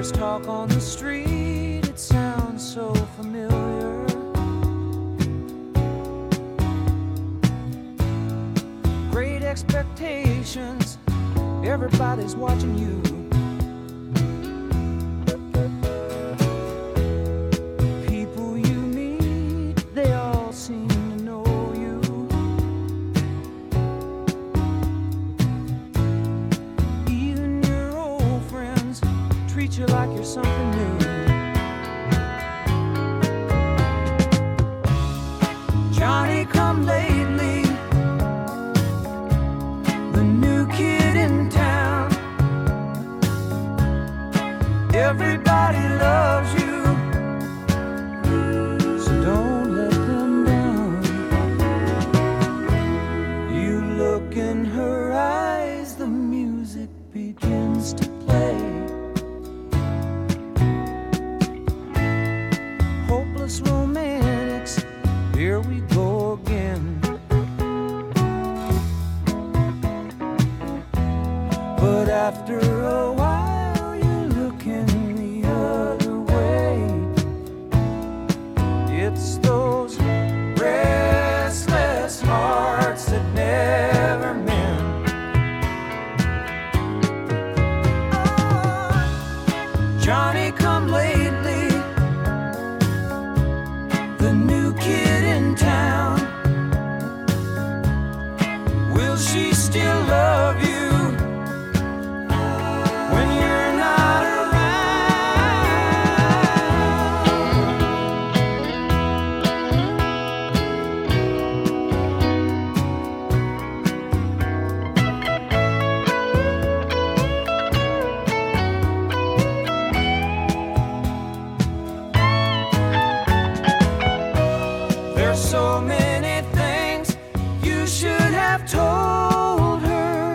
There's talk on the street, it sounds so familiar. Great expectations, everybody's watching you. People you meet, they all seem to know you. Even your old friends treat you like you're something new. Johnny come lately, the new kid in town. Everybody loves you, so don't let them down. You look in her eyes, the music begins to play. Hopeless romantics, here we go again. But after a while, you're looking the other way. It's those restless hearts that never mend. Oh, Johnny come lately, the new kid in town. Will she still love you when you're not There's so many things you should have told her,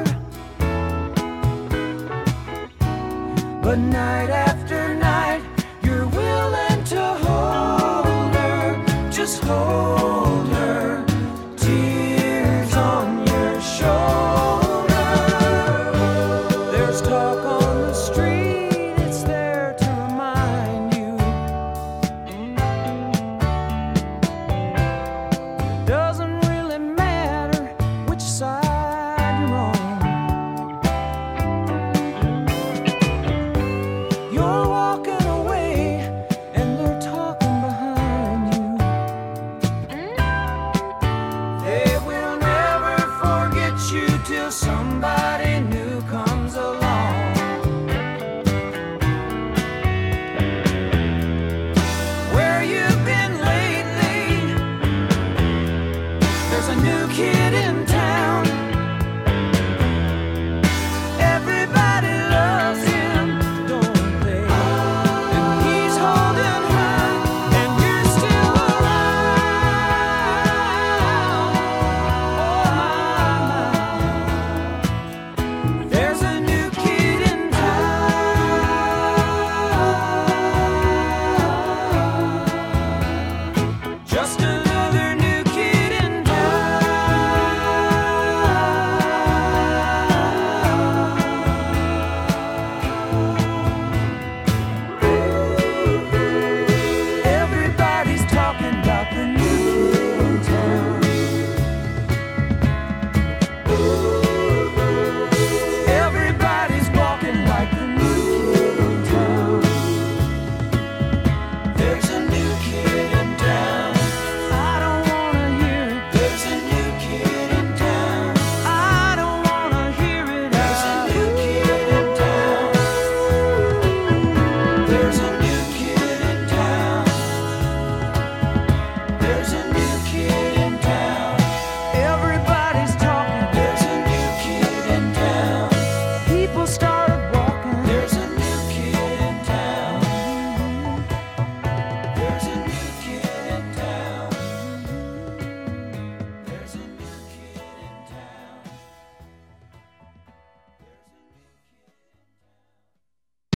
but night after night you're willing to hold her. Just hold